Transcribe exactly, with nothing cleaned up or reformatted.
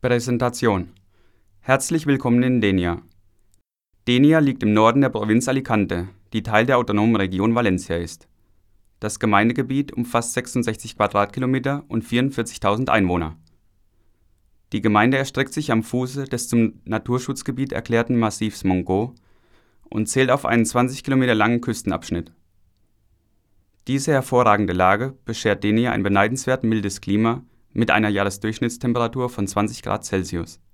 Präsentation. Herzlich willkommen in Denia. Denia liegt im Norden der Provinz Alicante, die Teil der autonomen Region Valencia ist. Das Gemeindegebiet umfasst sechsundsechzig Quadratkilometer und vierundvierzigtausend Einwohner. Die Gemeinde erstreckt sich am Fuße des zum Naturschutzgebiet erklärten Massivs Montgó und zählt auf einen zwanzig Kilometer langen Küstenabschnitt. Diese hervorragende Lage beschert Denia ein beneidenswert mildes Klima mit einer Jahresdurchschnittstemperatur von zwanzig Grad Celsius